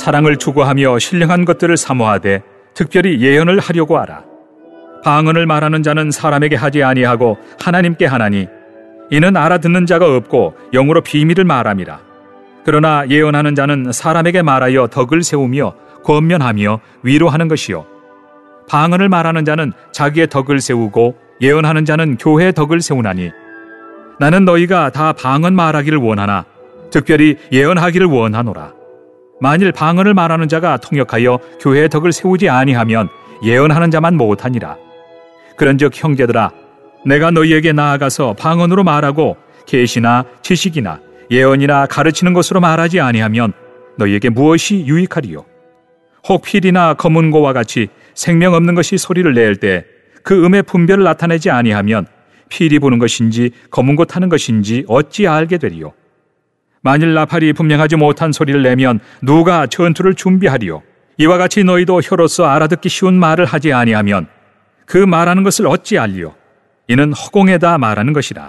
사랑을 추구하며 신령한 것들을 사모하되 특별히 예언을 하려고 하라. 방언을 말하는 자는 사람에게 하지 아니하고 하나님께 하나니 이는 알아듣는 자가 없고 영으로 비밀을 말함이라. 그러나 예언하는 자는 사람에게 말하여 덕을 세우며 권면하며 위로하는 것이요 방언을 말하는 자는 자기의 덕을 세우고 예언하는 자는 교회의 덕을 세우나니 나는 너희가 다 방언 말하기를 원하나 특별히 예언하기를 원하노라. 만일 방언을 말하는 자가 통역하여 교회의 덕을 세우지 아니하면 예언하는 자만 못하니라. 그런즉 형제들아, 내가 너희에게 나아가서 방언으로 말하고 계시나 지식이나 예언이나 가르치는 것으로 말하지 아니하면 너희에게 무엇이 유익하리요? 혹 필이나 검은고와 같이 생명 없는 것이 소리를 낼 때 그 음의 분별을 나타내지 아니하면 필이 부는 것인지 검은고 타는 것인지 어찌 알게 되리요? 만일 나팔이 분명하지 못한 소리를 내면 누가 전투를 준비하리요? 이와 같이 너희도 혀로서 알아듣기 쉬운 말을 하지 아니하면 그 말하는 것을 어찌 알리요? 이는 허공에다 말하는 것이라.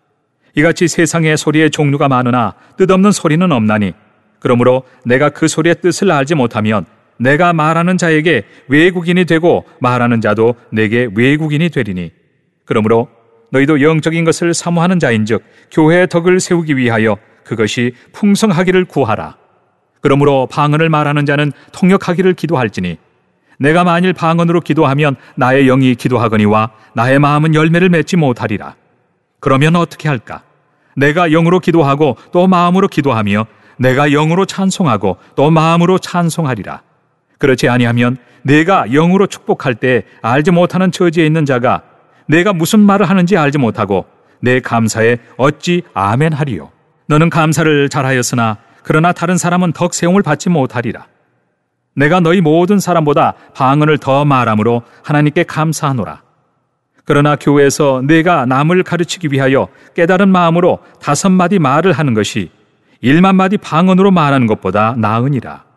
이같이 세상에 소리의 종류가 많으나 뜻없는 소리는 없나니 그러므로 내가 그 소리의 뜻을 알지 못하면 내가 말하는 자에게 외국인이 되고 말하는 자도 내게 외국인이 되리니 그러므로 너희도 영적인 것을 사모하는 자인즉 교회의 덕을 세우기 위하여 그것이 풍성하기를 구하라. 그러므로 방언을 말하는 자는 통역하기를 기도할지니 내가 만일 방언으로 기도하면 나의 영이 기도하거니와 나의 마음은 열매를 맺지 못하리라. 그러면 어떻게 할까? 내가 영으로 기도하고 또 마음으로 기도하며 내가 영으로 찬송하고 또 마음으로 찬송하리라. 그렇지 아니하면 내가 영으로 축복할 때 알지 못하는 처지에 있는 자가 내가 무슨 말을 하는지 알지 못하고 내 감사에 어찌 아멘 하리요? 너는 감사를 잘하였으나 그러나 다른 사람은 덕 세움을 받지 못하리라. 내가 너희 모든 사람보다 방언을 더 말함으로 하나님께 감사하노라. 그러나 교회에서 내가 남을 가르치기 위하여 깨달은 마음으로 5마디 말을 하는 것이 1만 마디 방언으로 말하는 것보다 나으니라.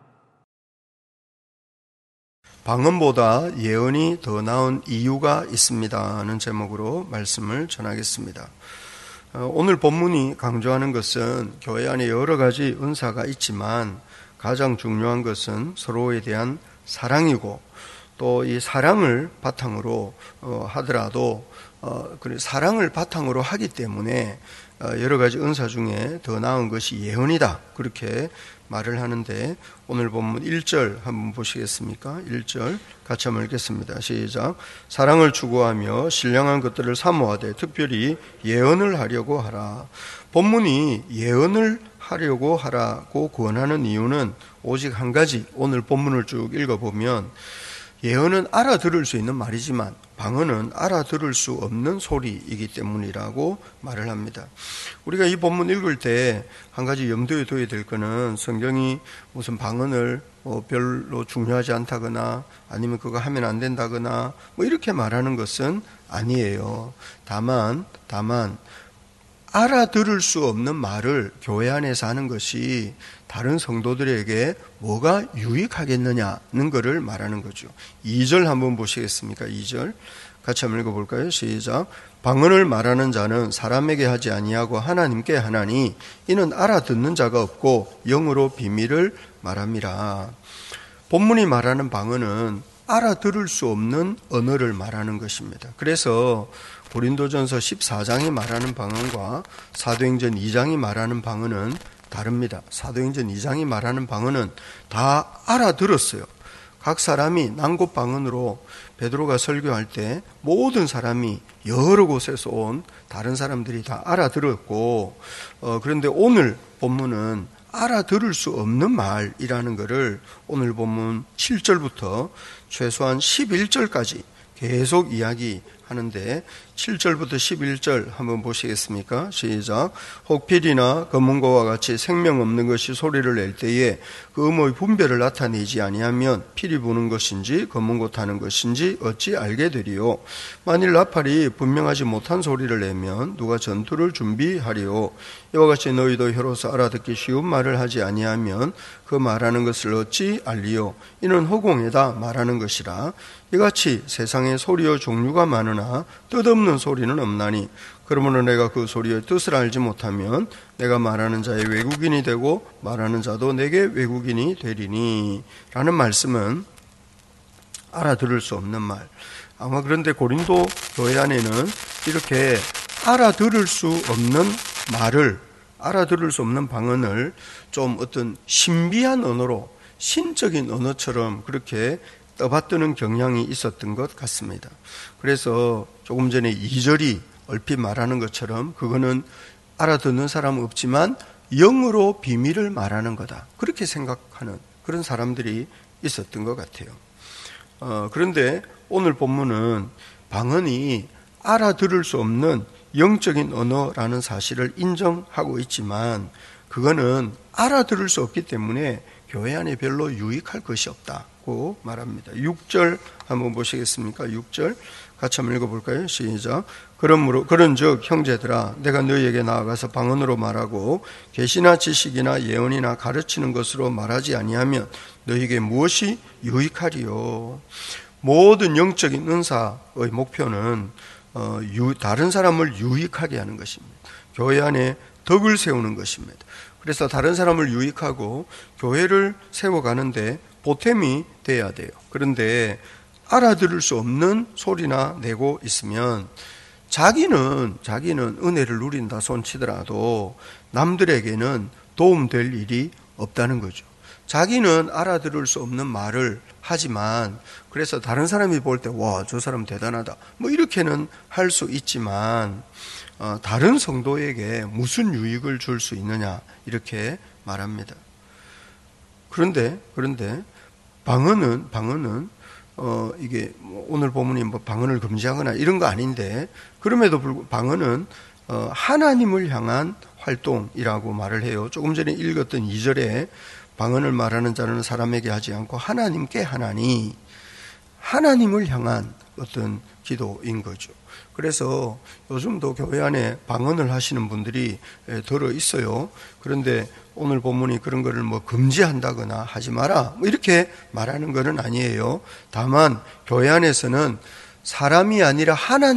방언보다 예언이 더 나은 이유가 있습니다 하는 제목으로 말씀을 전하겠습니다. 오늘 본문이 강조하는 것은 교회 안에 여러 가지 은사가 있지만 가장 중요한 것은 서로에 대한 사랑이고 또 이 사랑을 바탕으로 하더라도 사랑을 바탕으로 하기 때문에 여러 가지 은사 중에 더 나은 것이 예언이다 그렇게 말을 하는데 오늘 본문 1절 한번 보시겠습니까? 1절 같이 한번 읽겠습니다. 시작. 사랑을 추구하며 신령한 것들을 사모하되 특별히 예언을 하려고 하라. 본문이 예언을 하려고 하라고 권하는 이유는 오직 한 가지. 오늘 본문을 쭉 읽어보면 예언은 알아들을 수 있는 말이지만 방언은 알아들을 수 없는 소리이기 때문이라고 말을 합니다. 우리가 이 본문 읽을 때 한 가지 염두에 둬야 될 것은 성경이 무슨 방언을 별로 중요하지 않다거나 아니면 그거 하면 안 된다거나 이렇게 말하는 것은 아니에요. 다만 알아들을 수 없는 말을 교회 안에서 하는 것이 다른 성도들에게 뭐가 유익하겠느냐는 것을 말하는 거죠. 2절 한번 보시겠습니까? 2절 같이 한번 읽어볼까요? 시작. 방언을 말하는 자는 사람에게 하지 아니하고 하나님께 하나니 이는 알아듣는 자가 없고 영으로 비밀을 말함이라. 본문이 말하는 방언은 알아들을 수 없는 언어를 말하는 것입니다. 그래서 고린도전서 14장이 말하는 방언과 사도행전 2장이 말하는 방언은 다릅니다. 사도행전 2장이 말하는 방언은 다 알아들었어요. 각 사람이 난곳 방언으로 베드로가 설교할 때 모든 사람이 여러 곳에서 온 다른 사람들이 다 알아들었고 그런데 오늘 본문은 알아들을 수 없는 말이라는 것을 오늘 본문 7절부터 최소한 11절까지 계속 이야기하는데 7절부터 11절 한번 보시겠습니까? 시작. 혹 필이나 검은고와 같이 생명 없는 것이 소리를 낼 때에 그 음의 분별을 나타내지 아니하면 필이 부는 것인지 검은고 타는 것인지 어찌 알게 되리요? 만일 나팔이 분명하지 못한 소리를 내면 누가 전투를 준비하리요? 이와 같이 너희도 혀로서 알아듣기 쉬운 말을 하지 아니하면 그 말하는 것을 어찌 알리요? 이는 허공에다 말하는 것이라. 이같이 세상에 소리의 종류가 많으나 그러나 뜻없는 소리는 없나니 그러므로 내가 그 소리의 뜻을 알지 못하면 내가 말하는 자의 외국인이 되고 말하는 자도 내게 외국인이 되리니 라는 말씀은 알아들을 수 없는 말. 아마 그런데 고린도 교회 안에는 이렇게 알아들을 수 없는 말을, 알아들을 수 없는 방언을 좀 어떤 신비한 언어로, 신적인 언어처럼 그렇게 떠받드는 경향이 있었던 것 같습니다. 그래서 조금 전에 2절이 얼핏 말하는 것처럼 그거는 알아듣는 사람은 없지만 영으로 비밀을 말하는 거다. 그렇게 생각하는 그런 사람들이 있었던 것 같아요. 그런데 오늘 본문은 방언이 알아들을 수 없는 영적인 언어라는 사실을 인정하고 있지만 그거는 알아들을 수 없기 때문에 교회 안에 별로 유익할 것이 없다고 말합니다. 6절 한번 보시겠습니까? 6절 같이 한번 읽어볼까요? 시작. 그런즉 형제들아 내가 너희에게 나아가서 방언으로 말하고 계시나 지식이나 예언이나 가르치는 것으로 말하지 아니하면 너희에게 무엇이 유익하리요? 모든 영적인 은사의 목표는 다른 사람을 유익하게 하는 것입니다. 교회 안에 덕을 세우는 것입니다. 그래서 다른 사람을 유익하고 교회를 세워가는데 보탬이 돼야 돼요. 그런데 알아들을 수 없는 소리나 내고 있으면 자기는 은혜를 누린다 손치더라도 남들에게는 도움될 일이 없다는 거죠. 자기는 알아들을 수 없는 말을 하지만 그래서 다른 사람이 볼 때 와, 저 사람 대단하다 뭐 이렇게는 할 수 있지만 다른 성도에게 무슨 유익을 줄 수 있느냐 이렇게 말합니다. 그런데 방언은 이게 오늘 본문이 뭐 방언을 금지하거나 이런 거 아닌데 그럼에도 불구하고 방언은 하나님을 향한 활동이라고 말을 해요. 조금 전에 읽었던 2절에 방언을 말하는 자는 사람에게 하지 않고 하나님께 하나니 하나님을 향한 어떤 기도인 거죠. 그래서 요즘도 교회 안에 방언을 하시는 분들이 들어 있어요. 그런데 오늘 본문이 그런 거를 뭐 금지한다거나 하지 마라 뭐 이렇게 말하는 것은 아니에요. 다만 교회 안에서는 사람이 아니라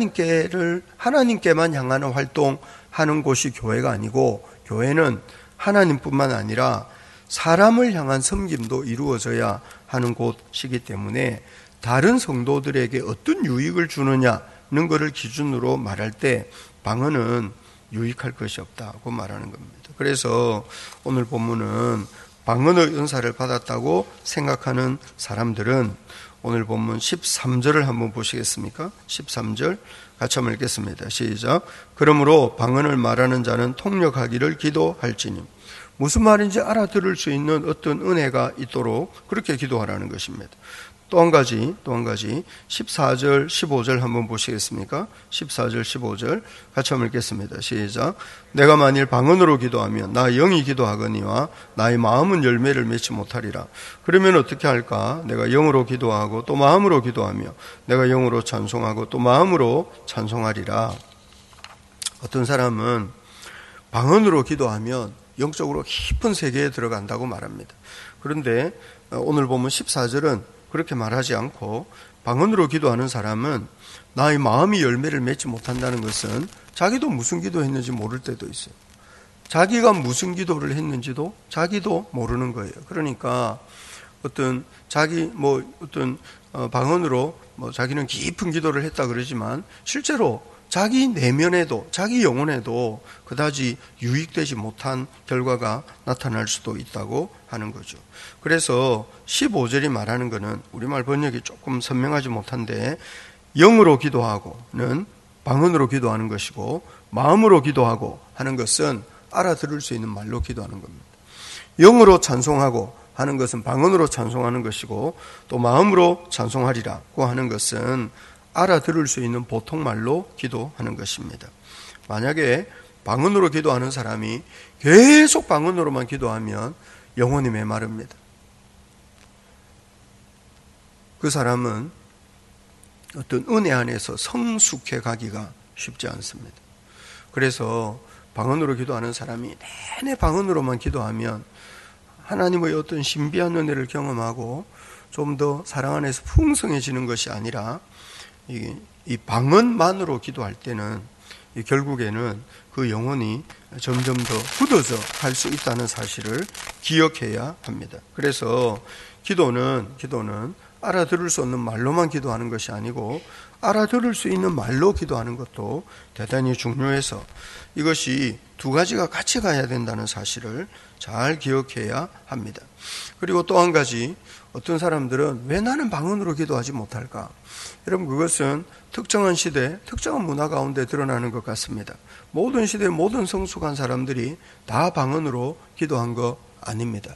하나님께만 향하는 활동하는 곳이 교회가 아니고 교회는 하나님뿐만 아니라 사람을 향한 섬김도 이루어져야 하는 곳이기 때문에 다른 성도들에게 어떤 유익을 주느냐는 것을 기준으로 말할 때 방언은 유익할 것이 없다고 말하는 겁니다. 그래서 오늘 본문은 방언의 은사를 받았다고 생각하는 사람들은 오늘 본문 13절을 한번 보시겠습니까? 13절 같이 한번 읽겠습니다. 시작. 그러므로 방언을 말하는 자는 통역하기를 기도할지니 무슨 말인지 알아들을 수 있는 어떤 은혜가 있도록 그렇게 기도하라는 것입니다. 또 한 가지 14절 15절 한번 보시겠습니까? 14절 15절 같이 한번 읽겠습니다. 시작. 내가 만일 방언으로 기도하면 나 영이 기도하거니와 나의 마음은 열매를 맺지 못하리라. 그러면 어떻게 할까? 내가 영으로 기도하고 또 마음으로 기도하며 내가 영으로 찬송하고 또 마음으로 찬송하리라. 어떤 사람은 방언으로 기도하면 영적으로 깊은 세계에 들어간다고 말합니다. 그런데 오늘 보면 14절은 그렇게 말하지 않고 방언으로 기도하는 사람은 나의 마음이 열매를 맺지 못한다는 것은 자기도 무슨 기도했는지 모를 때도 있어요. 자기가 무슨 기도를 했는지도 자기도 모르는 거예요. 그러니까 어떤 방언으로 자기는 깊은 기도를 했다 그러지만 실제로 자기 내면에도 자기 영혼에도 그다지 유익되지 못한 결과가 나타날 수도 있다고 하는 거죠. 그래서 15절이 말하는 것은 우리말 번역이 조금 선명하지 못한데 영으로 기도하고는 방언으로 기도하는 것이고 마음으로 기도하고 하는 것은 알아들을 수 있는 말로 기도하는 겁니다. 영으로 찬송하고 하는 것은 방언으로 찬송하는 것이고 또 마음으로 찬송하리라고 하는 것은 알아들을 수 있는 보통 말로 기도하는 것입니다. 만약에 방언으로 기도하는 사람이 계속 방언으로만 기도하면 영혼이 메마릅니다. 그 사람은 어떤 은혜 안에서 성숙해 가기가 쉽지 않습니다. 그래서 방언으로 기도하는 사람이 내내 방언으로만 기도하면 하나님의 어떤 신비한 은혜를 경험하고 좀 더 사랑 안에서 풍성해지는 것이 아니라 이 방언만으로 기도할 때는 결국에는 그 영혼이 점점 더 굳어져 갈 수 있다는 사실을 기억해야 합니다. 그래서 기도는 알아들을 수 없는 말로만 기도하는 것이 아니고 알아들을 수 있는 말로 기도하는 것도 대단히 중요해서 이것이 두 가지가 같이 가야 된다는 사실을 잘 기억해야 합니다. 그리고 또 한 가지, 어떤 사람들은 왜 나는 방언으로 기도하지 못할까? 여러분, 그것은 특정한 시대, 특정한 문화 가운데 드러나는 것 같습니다. 모든 시대, 모든 성숙한 사람들이 다 방언으로 기도한 거 아닙니다.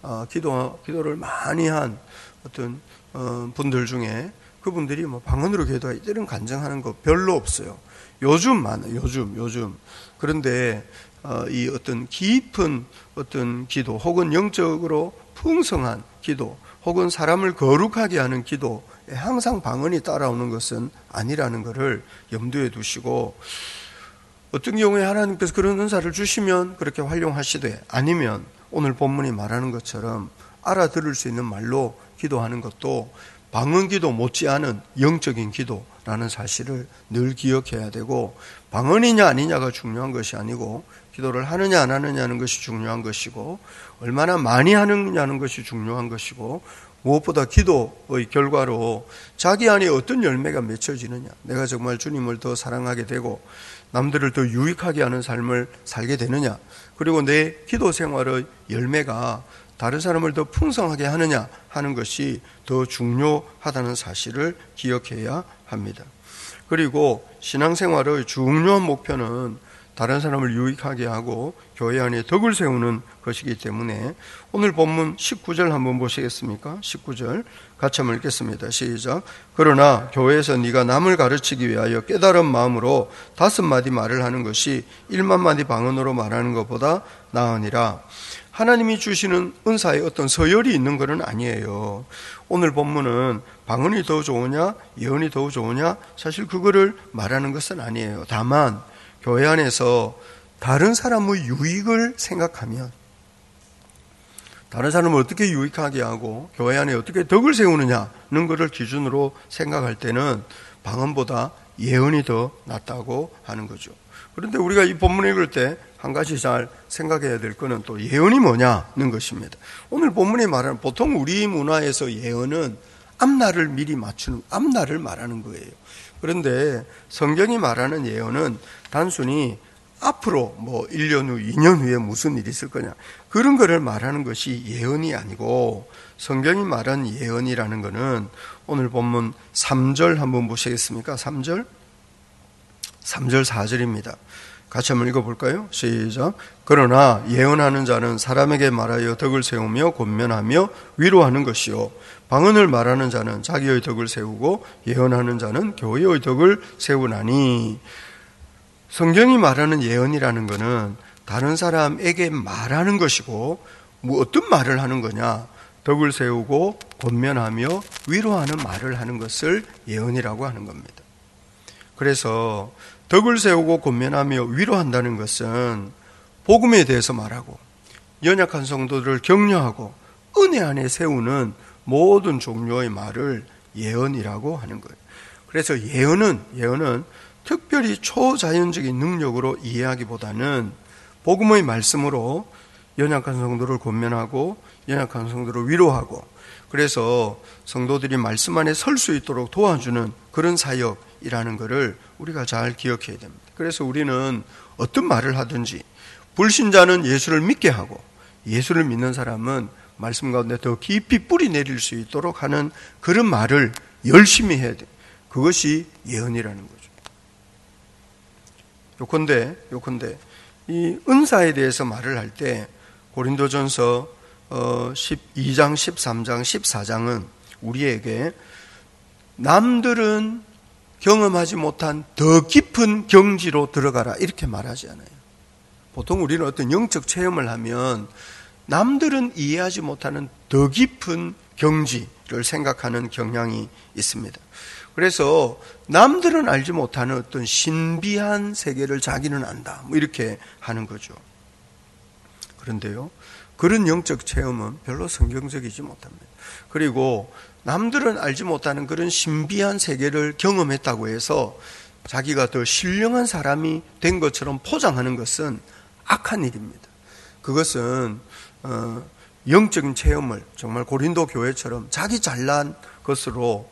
기도를 많이 한 어떤 분들 중에 그분들이 뭐 방언으로 기도하기 이런 간증하는 거 별로 없어요. 요즘 많아요. 요즘. 그런데 이 어떤 깊은 어떤 기도 혹은 영적으로 풍성한 기도 혹은 사람을 거룩하게 하는 기도에 항상 방언이 따라오는 것은 아니라는 것을 염두에 두시고, 어떤 경우에 하나님께서 그런 은사를 주시면 그렇게 활용하시되, 아니면 오늘 본문이 말하는 것처럼 알아들을 수 있는 말로 기도하는 것도 방언 기도 못지않은 영적인 기도라는 사실을 늘 기억해야 되고, 방언이냐 아니냐가 중요한 것이 아니고 기도를 하느냐 안 하느냐는 것이 중요한 것이고, 얼마나 많이 하느냐는 것이 중요한 것이고, 무엇보다 기도의 결과로 자기 안에 어떤 열매가 맺혀지느냐, 내가 정말 주님을 더 사랑하게 되고 남들을 더 유익하게 하는 삶을 살게 되느냐, 그리고 내 기도 생활의 열매가 다른 사람을 더 풍성하게 하느냐 하는 것이 더 중요하다는 사실을 기억해야 합니다. 그리고 신앙생활의 중요한 목표는 다른 사람을 유익하게 하고 교회 안에 덕을 세우는 것이기 때문에 오늘 본문 19절 한번 보시겠습니까? 19절 같이 한번 읽겠습니다. 시작. 그러나 교회에서 네가 남을 가르치기 위하여 깨달은 마음으로 5마디 말을 하는 것이 1만 마디 방언으로 말하는 것보다 나으니라. 하나님이 주시는 은사에 어떤 서열이 있는 것은 아니에요. 오늘 본문은 방언이 더 좋으냐 예언이 더 좋으냐 사실 그거를 말하는 것은 아니에요. 다만 교회 안에서 다른 사람의 유익을 생각하면, 다른 사람을 어떻게 유익하게 하고 교회 안에 어떻게 덕을 세우느냐는 것을 기준으로 생각할 때는 방언보다 예언이 더 낫다고 하는 거죠. 그런데 우리가 이 본문을 읽을 때 한 가지 잘 생각해야 될 것은 또 예언이 뭐냐는 것입니다. 오늘 본문이 말하는, 보통 우리 문화에서 예언은 앞날을 미리 맞추는, 앞날을 말하는 거예요. 그런데 성경이 말하는 예언은 단순히 앞으로 뭐 1년 후, 2년 후에 무슨 일이 있을 거냐, 그런 거를 말하는 것이 예언이 아니고, 성경이 말하는 예언이라는 것은 오늘 본문 3절 한번 보시겠습니까? 3절 4절입니다. 같이 한번 읽어볼까요? 시작. 그러나 예언하는 자는 사람에게 말하여 덕을 세우며 권면하며 위로하는 것이요, 방언을 말하는 자는 자기의 덕을 세우고 예언하는 자는 교회의 덕을 세우나니. 성경이 말하는 예언이라는 것은 다른 사람에게 말하는 것이고, 뭐 어떤 말을 하는 거냐, 덕을 세우고 권면하며 위로하는 말을 하는 것을 예언이라고 하는 겁니다. 그래서 덕을 세우고 권면하며 위로한다는 것은 복음에 대해서 말하고 연약한 성도들을 격려하고 은혜 안에 세우는 모든 종류의 말을 예언이라고 하는 거예요. 그래서 예언은 특별히 초자연적인 능력으로 이해하기보다는 복음의 말씀으로 연약한 성도를 권면하고 연약한 성도를 위로하고, 그래서 성도들이 말씀 안에 설 수 있도록 도와주는 그런 사역이라는 것을 우리가 잘 기억해야 됩니다. 그래서 우리는 어떤 말을 하든지 불신자는 예수를 믿게 하고 예수를 믿는 사람은 말씀 가운데 더 깊이 뿌리 내릴 수 있도록 하는 그런 말을 열심히 해야 돼요. 그것이 예언이라는 거죠. 요컨대 이 은사에 대해서 말을 할 때 고린도전서 12장, 13장, 14장은 우리에게 남들은 경험하지 못한 더 깊은 경지로 들어가라 이렇게 말하지 않아요. 보통 우리는 어떤 영적 체험을 하면 남들은 이해하지 못하는 더 깊은 경지를 생각하는 경향이 있습니다. 그래서 남들은 알지 못하는 어떤 신비한 세계를 자기는 안다, 뭐 이렇게 하는 거죠. 그런데요, 그런 영적 체험은 별로 성경적이지 못합니다. 그리고 남들은 알지 못하는 그런 신비한 세계를 경험했다고 해서 자기가 더 신령한 사람이 된 것처럼 포장하는 것은 악한 일입니다. 그것은 영적인 체험을 정말 고린도 교회처럼 자기 잘난 것으로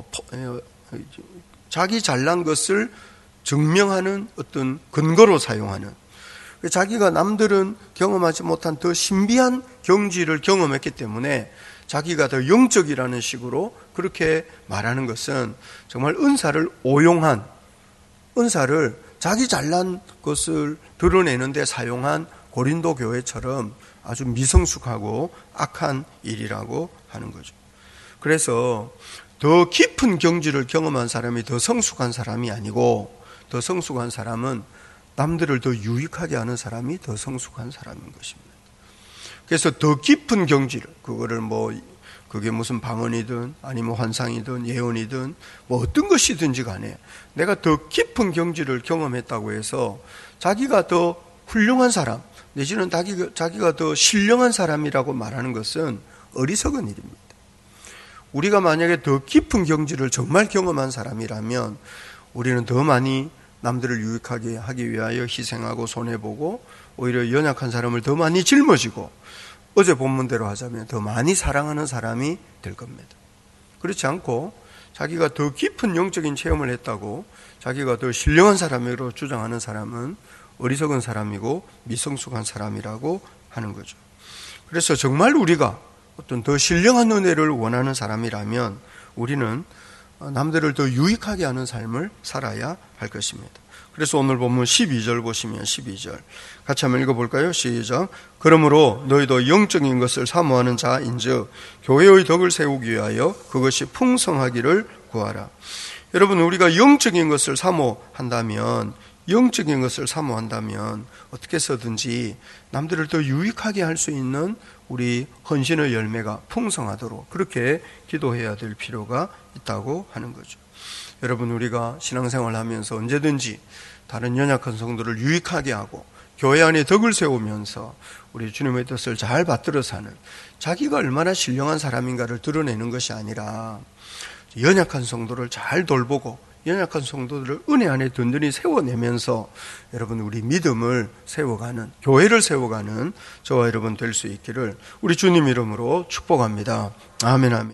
자기 잘난 것을 증명하는 어떤 근거로 사용하는, 자기가 남들은 경험하지 못한 더 신비한 경지를 경험했기 때문에 자기가 더 영적이라는 식으로 그렇게 말하는 것은 정말 은사를 오용한, 은사를 자기 잘난 것을 드러내는 데 사용한 고린도 교회처럼 아주 미성숙하고 악한 일이라고 하는 거죠. 그래서 더 깊은 경지를 경험한 사람이 더 성숙한 사람이 아니고, 더 성숙한 사람은 남들을 더 유익하게 하는 사람이 더 성숙한 사람인 것입니다. 그래서 더 깊은 경지를, 그거를 그게 무슨 방언이든 아니면 환상이든 예언이든 어떤 것이든지 간에 내가 더 깊은 경지를 경험했다고 해서 자기가 더 훌륭한 사람, 내지는 자기가 더 신령한 사람이라고 말하는 것은 어리석은 일입니다. 우리가 만약에 더 깊은 경지를 정말 경험한 사람이라면 우리는 더 많이 남들을 유익하게 하기 위하여 희생하고 손해보고, 오히려 연약한 사람을 더 많이 짊어지고, 어제 본문대로 하자면 더 많이 사랑하는 사람이 될 겁니다. 그렇지 않고 자기가 더 깊은 영적인 체험을 했다고 자기가 더 신령한 사람으로 주장하는 사람은 어리석은 사람이고 미성숙한 사람이라고 하는 거죠. 그래서 정말 우리가 어떤 더 신령한 은혜를 원하는 사람이라면 우리는 남들을 더 유익하게 하는 삶을 살아야 할 것입니다. 그래서 오늘 본문 12절 보시면 12절 같이 한번 읽어볼까요? 시작. 그러므로 너희도 영적인 것을 사모하는 자인즉 교회의 덕을 세우기 위하여 그것이 풍성하기를 구하라. 여러분, 우리가 영적인 것을 사모한다면 어떻게 해서든지 남들을 더 유익하게 할 수 있는 우리 헌신의 열매가 풍성하도록 그렇게 기도해야 될 필요가 있다고 하는 거죠. 여러분, 우리가 신앙생활을 하면서 언제든지 다른 연약한 성도를 유익하게 하고 교회 안에 덕을 세우면서 우리 주님의 뜻을 잘 받들어 사는, 자기가 얼마나 신령한 사람인가를 드러내는 것이 아니라 연약한 성도를 잘 돌보고 연약한 성도들을 은혜 안에 든든히 세워내면서 여러분, 우리 믿음을 세워가는, 교회를 세워가는 저와 여러분 될 수 있기를 우리 주님 이름으로 축복합니다. 아멘, 아멘.